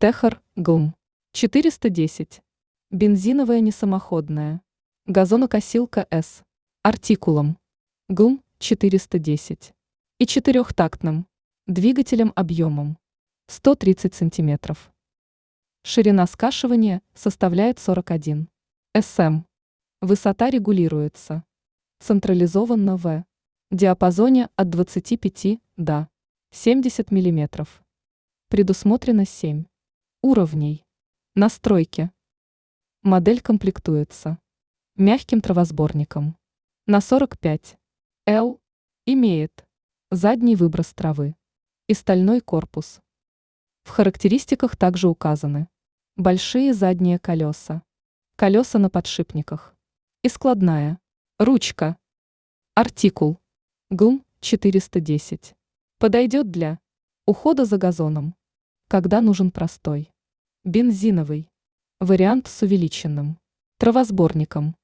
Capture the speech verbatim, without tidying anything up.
Техер, ГУМ. четыреста десять. Бензиновая несамоходная. Газонокосилка С. Артикулом. ГУМ четыреста десять. И четырехтактным. Двигателем объемом сто тридцать сантиметров. Ширина скашивания составляет сорок один сантиметров. Высота регулируется централизованно в диапазоне от двадцати пяти до семидесяти миллиметров. Предусмотрено семь уровней настройки. Модель комплектуется мягким травосборником на сорок пять эл, имеет задний выброс травы и стальной корпус. В характеристиках также указаны большие задние колеса, колеса на подшипниках и складная ручка. Артикул ГУМ четыреста десять. Подойдет для ухода за газоном, когда нужен простой бензиновый вариант с увеличенным травосборником.